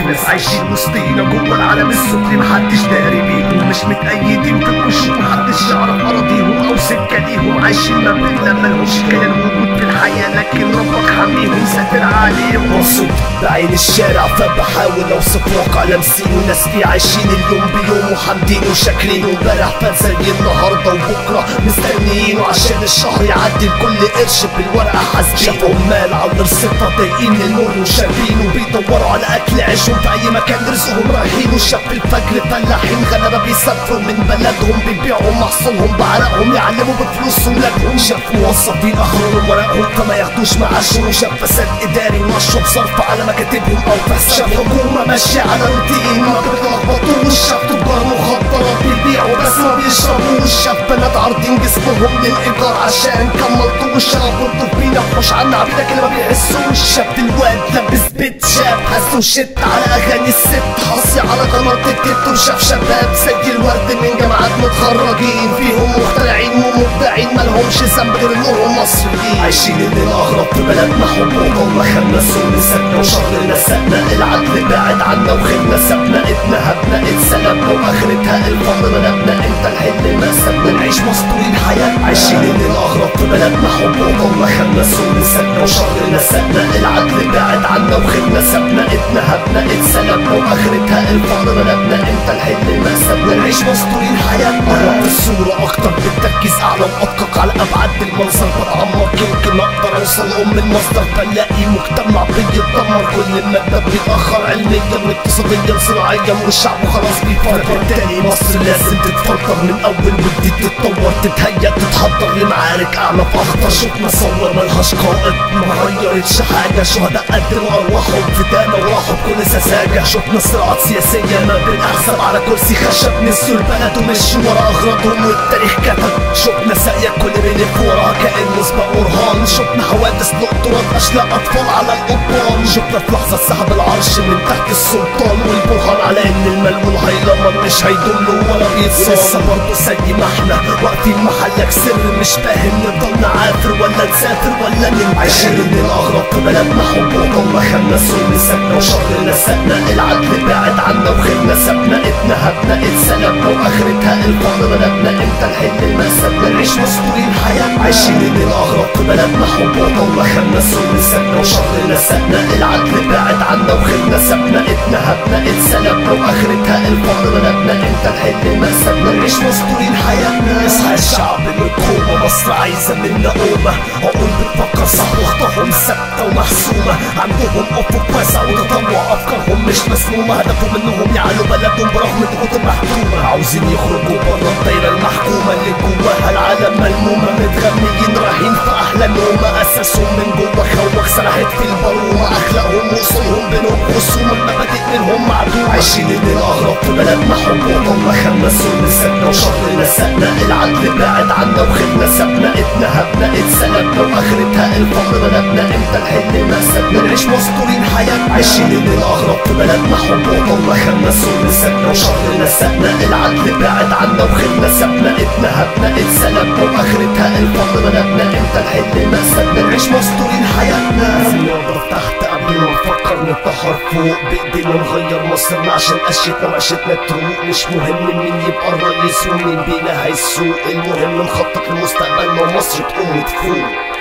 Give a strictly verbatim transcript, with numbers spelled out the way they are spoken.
ناس عايشين وسطينا جوه العالم السفلي محدش داري بيهم، مش متأيدين في الوش محدش يعرف أراضيهم أو سكة ليهم، عايشين ما بينا ملهمش كيان وجود في الحياة لكن ربك حميهم ساتر عليهم. مقصود بعين الشارع فبحاول اوصف واقع لامسين وناس فيه عايشين اليوم بيوم وحامدين وشاكرين، وامبارح فات زي النهارده وبكره مستنيينه عشان الشهر يعدي الكل قرش بالورقه حاسبين. شافوا عمال على الرصيفه ضايقين المر وشاربين وبيدوروا على اكل عيشهم في اي مكان رزقهم رايحين، وشاف الفجر فلاحين غلابه بيسافروا من بلدهم بيبيعوا محصولهم بعرقهم يعلموا بفلوس ولادهم. شاف موظفين اخرهم ورقهم فما ياخدوش معاشهم، وشاف فساد اداري ونشر بصرف على مكاتبهم او في حساب. شاف حكومه ماشيه على روتين ما بتلخبطوش، شاف تجار مخدرات بيبيعوا بس ما بيشربوش، شاف بنات عارضين جسمهم للايجار عشان كملتوش، شربوا الدوبينا مش عنا عبيدك اللي ما بيحسوش. شاف الواد لابس بيت شاب حسوا شت على اغاني الست حصي على قناه التيك، وشاف شباب زي الورد من جامعات متخرجين فيهم مخترعين ومبدعين مالهمش ذنب غير انهم مصريين، عايشين ان الاغرب في بلدنا حبوب هم خمسوا ونسبنا وشرنا سقنا العدل بعد عنا وخدنا سبنا اتنهبنا اتسلبنا واخرتها الفضل ملبنا انت الحل المأسبنا نعيش مسطولين حياتنا، عايشين ان الاغرب في بلدنا حبوب هم خمسوا ونسبنا وشرنا سقنا العدل بعد عنا وخدنا سبنا اتنهبنا اتسلبنا واخرتها الفضل ملبنا انت الحل المأسبنا نعيش مسطولين حياتنا. قربت الصورة اكتر بالتركيز اعلى وادقق على ابعاد المنظر بتعمق يمكن اقدر اوصل ام المصدر بلاقي مجتمع بيتدمر كل المادة بيتأخر علميا واقتصاديا صناعيا والشعب خلاص بيفرق. بالتالي مصر لازم تتفلتر من اول وجديد تتطور تتهيأ تتحضر لمعارك اعنف اخطر. شفنا صور ملهاش قائد ما غيرتش حاجة، شهداء قدموا ارواحهم فدانا وراحوا بكل سذاجة. شفنا صراعات سياسية ما بين احزاب على كرسي خشب نسيوا البلد ومشوا ورا اغراضهم والتاريخ كتب. شفنا ساقية كل بيلف وراها كأنه سباق ورهان، شفنا حوادث دكتورات اشلاء اطفال على القضبان. شفنا في لحظة سحب العرش من تحت السلطان والبرهان على ان المال والهيلمان مش هيدولوا ولا بيتصان. لسه برضه زي ما احنا واقفين محلك سر مش فاهم نفضل نعافر ولا نسافر ولا ننتهي، عايشين ان الاغرب في بلدنا حبوب هم خمسوا ونسبنا وشرنا سقنا العدل بعد عنا وخدنا سبنا اتنهبنا اتسلبنا واخرتها الفضل ملبنا امتى الحل المأسبنا نعيش مسطولين حياتنا، عايشين ان الاغرب في بلدنا حبوب هم خمسوا ونسبنا وشرنا سقنا العدل بعد عنا وخدنا سبنا اتنهبنا اتسلبنا واخرتها الفضل ملبنا امتى الحل المأسبنا نعيش مسطولين حياتنا. يصحى الشعب من كوما مصر عايزه منا قومه عقول بتفكر صح واخطائهم ثابته ومحسومه، عندهم افق واسع وتطوع افكارهم مش مسمومه، هدفهم انهم يعلوا بلدهم برغم الضغوط المحكومه، عاوزين يخرجوا بره الدايره المحكومه اللي جواها العالم ملمومه، متغميين رايحين في احلى نومه اساسهم من جوا خوخ سرحت في البرومه، اخلاقهم وصولهم بينهم خصوم المبادئ منهم معدومه، عايشين ان الاغرب في بلدنا حبوب هم خمسوا ونسبنا وشرنا سقنا العدل بعد عنا وخدنا سبنا اتنهبنا اتسلبنا واخرتها الفضل ملبنا امتى الحل المأسبنا نعيش مسطولين حياتنا، عايشين ان الاغرب في بلدنا حبوب هم خمسوا ونسبنا وشرنا سقنا العدل بعد عنا وخدنا سبنا اتنهبنا اتسلبنا واخرتها الفضل ملبنا امتى الحل المأسبنا نعيش مسطولين حياتنا. نقدر تحت قبل ما نفكر نتطهر فوق بايدينا نغير مصرنا عشان اشيتنا وعشتنا تروق، مش مهم مين يبقى الرئيس ومين بينا هيسوق، المهم نخطط لمستقبلنا ومصر تقوم وتفوق.